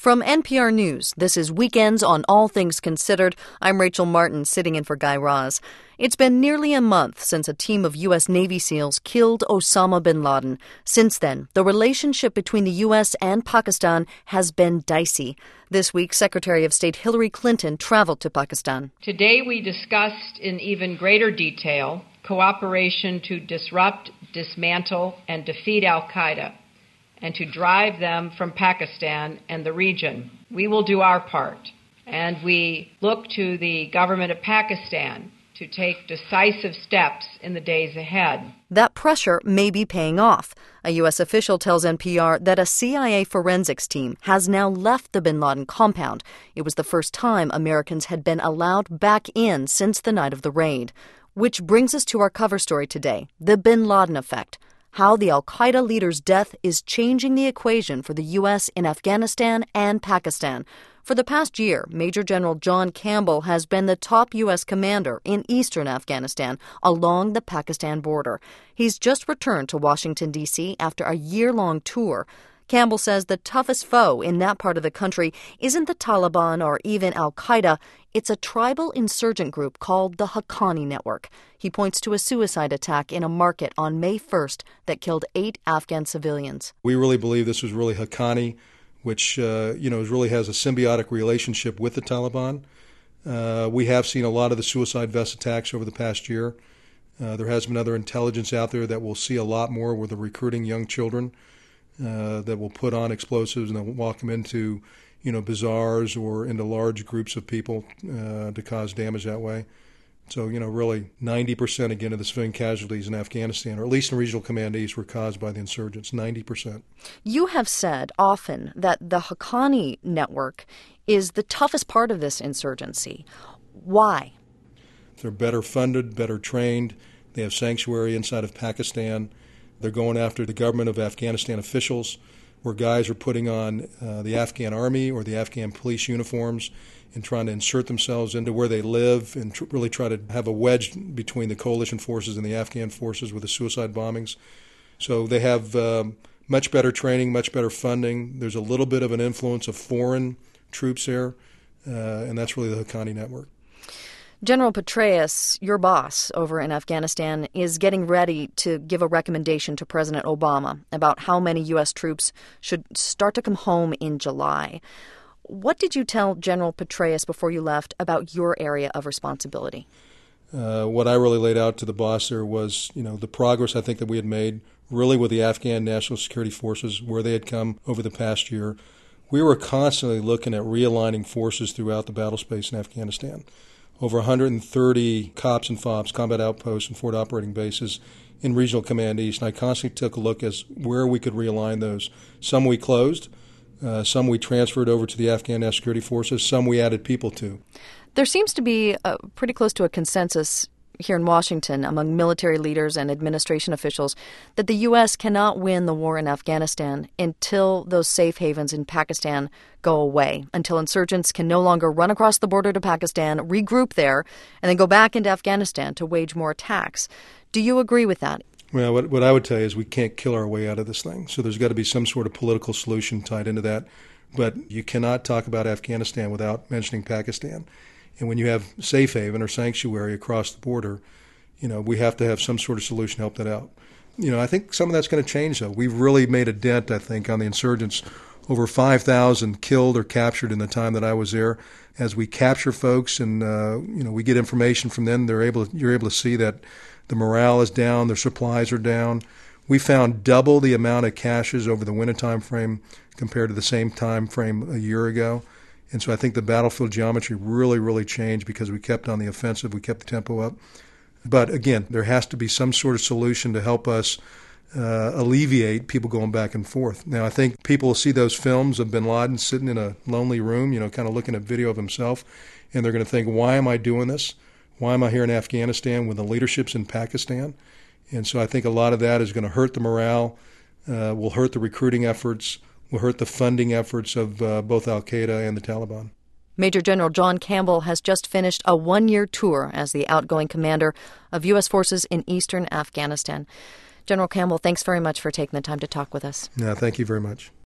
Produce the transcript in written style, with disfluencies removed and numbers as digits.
From NPR News, this is Weekends on All Things Considered. I'm Rachel Martin, sitting in for Guy Raz. It's been nearly a month since a team of U.S. Navy SEALs killed Osama bin Laden. Since then, the relationship between the U.S. and Pakistan has been dicey. This week, Secretary of State Hillary Clinton traveled to Pakistan. Today, we discussed in even greater detail cooperation to disrupt, dismantle, and defeat al-Qaeda, and to drive them from Pakistan and the region. We will do our part, and we look to the government of Pakistan to take decisive steps in the days ahead. That pressure may be paying off. A U.S. official tells NPR that a CIA forensics team has now left the bin Laden compound. It was the first time Americans had been allowed back in since the night of the raid. Which brings us to our cover story today, the bin Laden effect. How the al-Qaeda leader's death is changing the equation for the U.S. in Afghanistan and Pakistan. For the past year, Major General John Campbell has been the top U.S. commander in eastern Afghanistan along the Pakistan border. He's just returned to Washington, D.C. after a year-long tour. Campbell says the toughest foe in that part of the country isn't the Taliban or even al-Qaeda. It's a tribal insurgent group called the Haqqani Network. He points to a suicide attack in a market on May 1st that killed 8 Afghan civilians. We really believe this was really Haqqani, which really has a symbiotic relationship with the Taliban. We have seen a lot of the suicide vest attacks over the past year. There has been other intelligence out there that we'll see a lot more where they're recruiting young children that will put on explosives and they'll walk them into bazaars or into large groups of people to cause damage that way. So, really 90% again of the civilian casualties in Afghanistan, or at least in Regional Command East, were caused by the insurgents, 90%. You have said often that the Haqqani Network is the toughest part of this insurgency. Why? They're better funded, better trained. They have sanctuary inside of Pakistan. They're going after the government of Afghanistan officials, where guys are putting on the Afghan army or the Afghan police uniforms and trying to insert themselves into where they live and really try to have a wedge between the coalition forces and the Afghan forces with the suicide bombings. So they have much better training, much better funding. There's a little bit of an influence of foreign troops there, and that's really the Haqqani Network. General Petraeus, your boss over in Afghanistan, is getting ready to give a recommendation to President Obama about how many U.S. troops should start to come home in July. What did you tell General Petraeus before you left about your area of responsibility? What I really laid out to the boss there was, the progress I think that we had made really with the Afghan National Security Forces, where they had come over the past year. We were constantly looking at realigning forces throughout the battle space in Afghanistan. Over 130 COPS and FOBs, combat outposts and forward operating bases in Regional Command East. And I constantly took a look as where we could realign those. Some we closed, some we transferred over to the Afghan National Security Forces, some we added people to. There seems to be pretty close to a consensus here in Washington among military leaders and administration officials that the U.S. cannot win the war in Afghanistan until those safe havens in Pakistan go away, until insurgents can no longer run across the border to Pakistan, regroup there, and then go back into Afghanistan to wage more attacks. Do you agree with that? Well, what I would tell you is we can't kill our way out of this thing. So there's got to be some sort of political solution tied into that. But you cannot talk about Afghanistan without mentioning Pakistan. And when you have safe haven or sanctuary across the border, we have to have some sort of solution to help that out. I think some of that's going to change, though. We've really made a dent, I think, on the insurgents. Over 5,000 killed or captured in the time that I was there. As we capture folks and, we get information from them, you're able to see that the morale is down, their supplies are down. We found double the amount of caches over the winter time frame compared to the same time frame a year ago. And so I think the battlefield geometry really, really changed because we kept on the offensive, we kept the tempo up. But again, there has to be some sort of solution to help us alleviate people going back and forth. Now, I think people will see those films of bin Laden sitting in a lonely room, kind of looking at video of himself, and they're going to think, why am I doing this? Why am I here in Afghanistan when the leadership's in Pakistan? And so I think a lot of that is going to hurt the morale, will hurt the recruiting efforts, will hurt the funding efforts of both al-Qaeda and the Taliban. Major General John Campbell has just finished a one-year tour as the outgoing commander of U.S. forces in eastern Afghanistan. General Campbell, thanks very much for taking the time to talk with us. Yeah, thank you very much.